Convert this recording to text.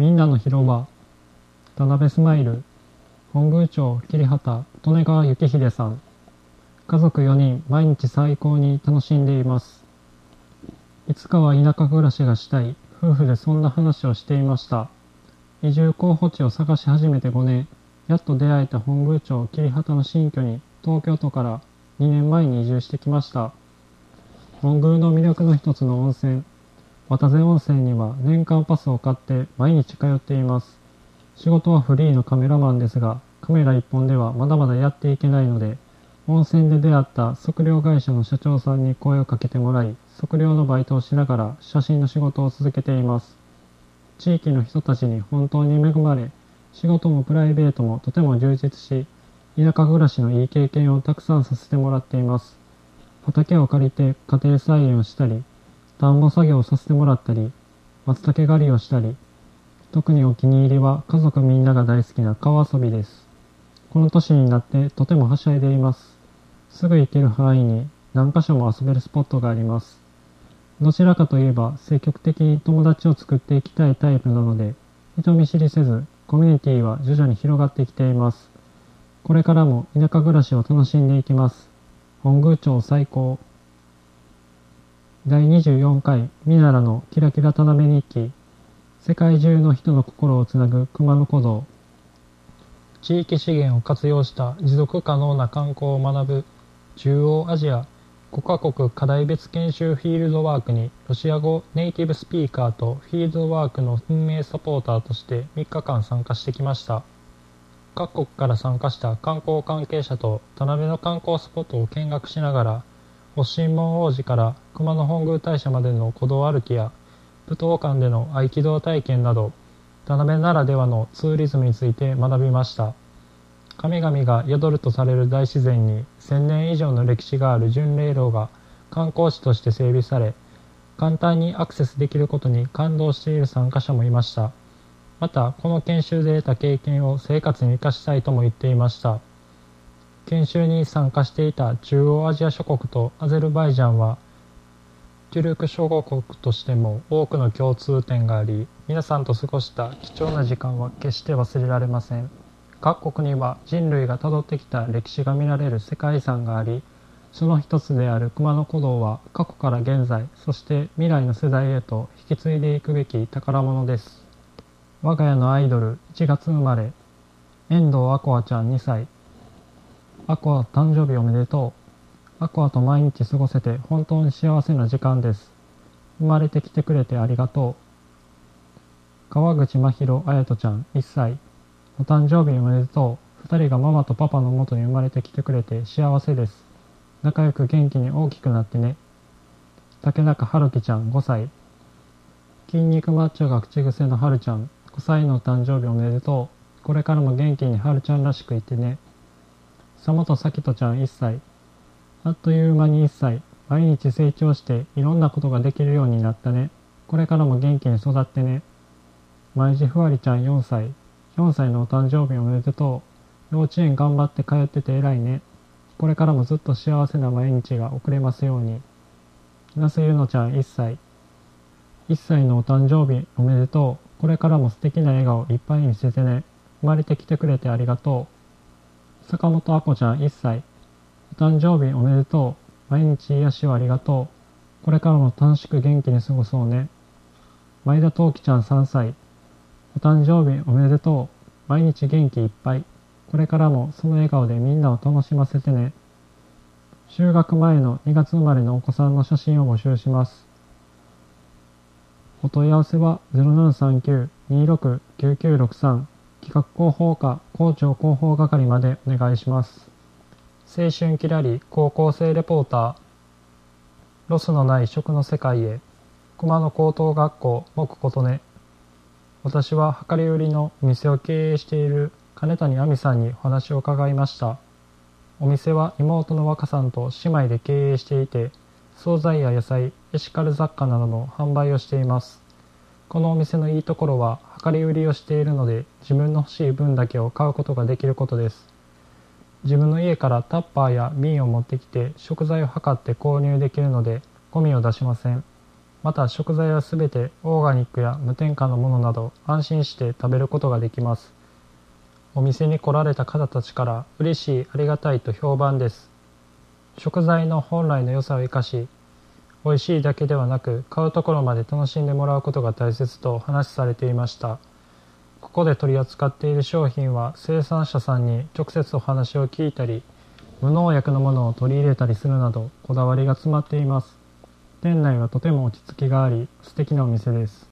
みんなの広場、田辺スマイル、本宮町桐畑利根川幸秀さん。家族4人毎日最高に楽しんでいます。いつかは田舎暮らしがしたい。夫婦でそんな話をしていました。移住候補地を探し始めて5年、やっと出会えた本宮町桐畑の新居に東京都から2年前に移住してきました。本宮の魅力の一つの温泉、渡瀬温泉には年間パスを買って毎日通っています。仕事はフリーのカメラマンですが、カメラ1本ではまだまだやっていけないので、温泉で出会った測量会社の社長さんに声をかけてもらい、測量のバイトをしながら写真の仕事を続けています。地域の人たちに本当に恵まれ、仕事もプライベートもとても充実し、田舎暮らしのいい経験をたくさんさせてもらっています。畑を借りて家庭菜園をしたり、田んぼ作業をさせてもらったり、松茸狩りをしたり、特にお気に入りは家族みんなが大好きな川遊びです。この年になってとてもはしゃいでいます。すぐ行ける範囲に何箇所も遊べるスポットがあります。どちらかといえば積極的に友達を作っていきたいタイプなので、人見知りせずコミュニティは徐々に広がってきています。これからも田舎暮らしを楽しんでいきます。本宮町最高。第24回ミナラのキラキラ田辺日記。世界中の人の心をつなぐ熊野古道。地域資源を活用した持続可能な観光を学ぶ中央アジア5カ国課題別研修フィールドワークにロシア語ネイティブスピーカーとフィールドワークの運営サポーターとして3日間参加してきました。各国から参加した観光関係者と田辺の観光スポットを見学しながら、発神門王子から熊野本宮大社までの古道歩きや武道館での合気道体験など、田辺ならではのツーリズムについて学びました。神々が宿るとされる大自然に1000年以上の歴史がある巡礼路が観光地として整備され、簡単にアクセスできることに感動している参加者もいました。また、この研修で得た経験を生活に生かしたいとも言っていました。研修に参加していた中央アジア諸国とアゼルバイジャンは、トゥルク諸国としても多くの共通点があり、皆さんと過ごした貴重な時間は決して忘れられません。各国には人類がたどってきた歴史が見られる世界遺産があり、その一つである熊野古道は過去から現在、そして未来の世代へと引き継いでいくべき宝物です。我が家のアイドル、1月生まれ、遠藤アコアちゃん2歳。アコア誕生日おめでとう。アコアと毎日過ごせて本当に幸せな時間です。生まれてきてくれてありがとう。川口真宙あやとちゃん1歳。お誕生日おめでとう。2人がママとパパの元に生まれてきてくれて幸せです。仲良く元気に大きくなってね。竹中春樹ちゃん5歳。筋肉マッチョが口癖の春ちゃん5歳のお誕生日おめでとう。これからも元気に春ちゃんらしくいてね。佐本咲人ちゃん1歳。あっという間に1歳。毎日成長していろんなことができるようになったね。これからも元気に育ってね。前地ふわりちゃん4歳。4歳のお誕生日おめでとう。幼稚園頑張って通ってて偉いね。これからもずっと幸せな毎日が送れますように。那須ゆのちゃん1歳。1歳のお誕生日おめでとう。これからも素敵な笑顔いっぱいにしててね。生まれてきてくれてありがとう。坂本あこちゃん1歳。お誕生日おめでとう。毎日癒しをありがとう。これからも楽しく元気に過ごそうね。前田陶器ちゃん3歳。お誕生日おめでとう。毎日元気いっぱい。これからもその笑顔でみんなを楽しませてね。就学前の2月生まれのお子さんの写真を募集します。お問い合わせは 0739-269963 企画広報課校長広報係までお願いします。青春きらり高校生レポーター。ロスのない食の世界へ。熊野高等学校木琴音。私は量り売りのお店を経営している金谷亜美さんにお話を伺いました。お店は妹の若さんと姉妹で経営していて、惣菜や野菜、エシカル雑貨などの販売をしています。このお店のいいところは量り売りをしているので、自分の欲しい分だけを買うことができることです。自分の家からタッパーや瓶を持ってきて食材を測って購入できるので、ゴミを出しません。 また食材はすべてオーガニックや無添加のものなど安心して食べることができます。お店に来られた方たちから嬉しい、ありがたいと評判です。食材の本来の良さを生かし、美味しいだけではなく買うところまで楽しんでもらうことが大切と話されていました。ここで取り扱っている商品は生産者さんに直接お話を聞いたり、無農薬のものを取り入れたりするなどこだわりが詰まっています。店内はとても落ち着きがあり素敵なお店です。